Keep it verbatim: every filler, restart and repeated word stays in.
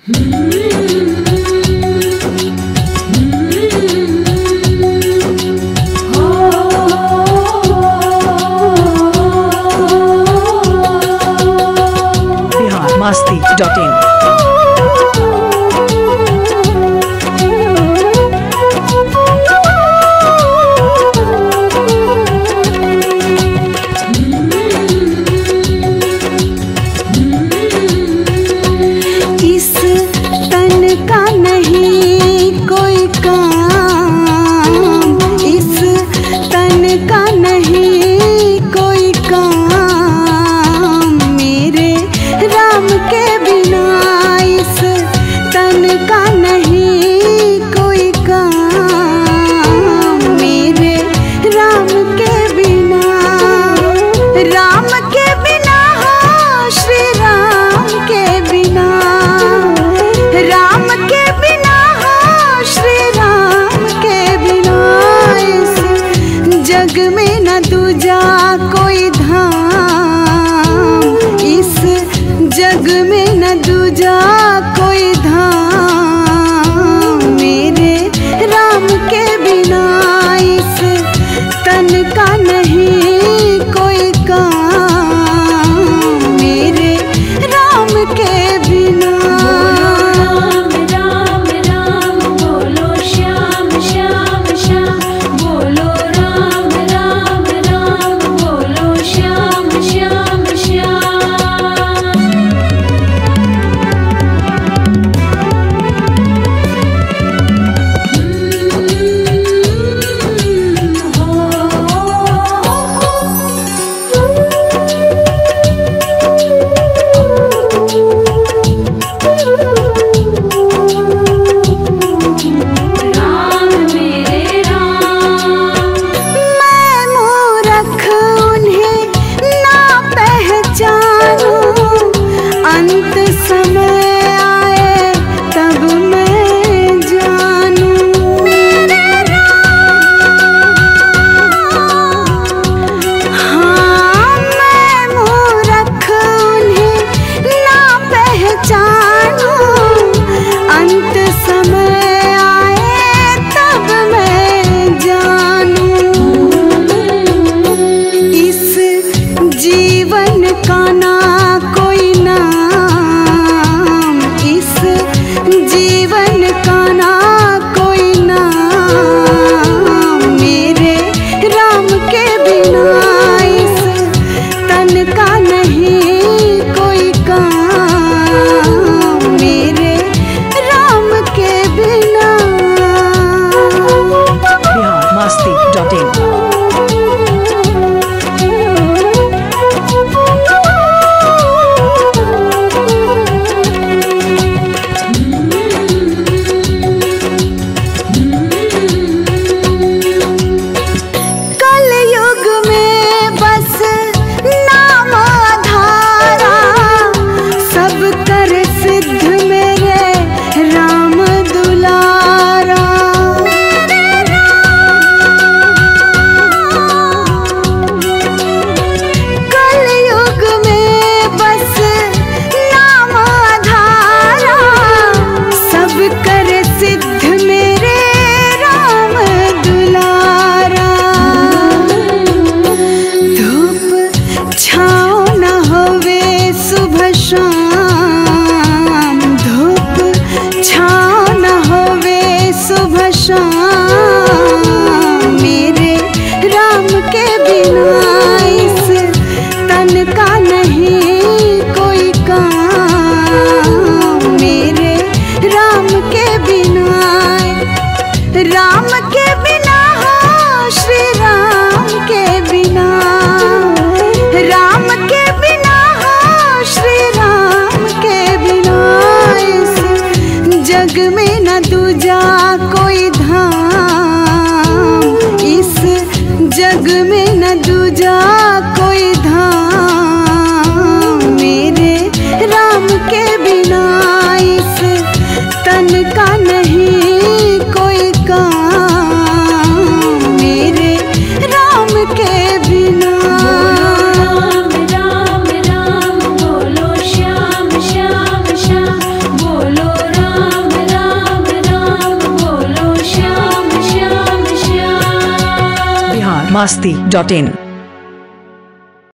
masti dot in. इस तन का नहीं कोई काम, इस तन का नहीं कोई काम, मेरे राम के बिना इस तन का नहीं कोई काम, मेरे राम के बिना। राम के बिना हो श्री राम के बिना, राम के बिना हो श्री राम के बिना, इस जग में न दूजा कोई धाम, इस जग में न दूजा कोई धाम, मेरे राम के बिना इस तन का नहीं कोई काम, मेरे राम के बिना। राम राम बोलो श्याम श्याम श्याम, बोलो राम राम राम बोलो श्याम श्याम श्याम। राम मेरे राम, मैं मूर्ख उन्हें ना पहचानूं, अंत समय आए तब मैं जानूं, मेरे राम। हाँ मैं मूर्ख उन्हें ना पहचानूं, अंत समय तब मैं जानूं, इस जीवन का ना कोई नाम, इस जीवन का ना कोई नाम, मेरे राम के बिना इस तन का नहीं कोई काम, मेरे राम के बिना। masti dot in. कलयुग में बस नाम आधारा, सब कर सिद्ध मेरे राम दुलारा, कलयुग में बस नाम आधारा, सब कर सिद्ध मेरे राम दुलारा। धूप छाँव न होवे सुबह शाम, धूप छाँव न होवे सुबह शाम, मेरे राम के बिना इस तन का नहीं कोई काम, मेरे राम के बिना। राम के बिना हो श्री राम के बिना, राम के बिना हो श्री राम के बिना, इस जग में न दूजा कोई धाम, इस जग में न दूजा कोई धाम, मेरे राम के बिना इस तन का नहीं कोई काम, मेरे राम के बिना। राम राम राम बोलो श्याम श्याम श्याम, बोलो masti dot in.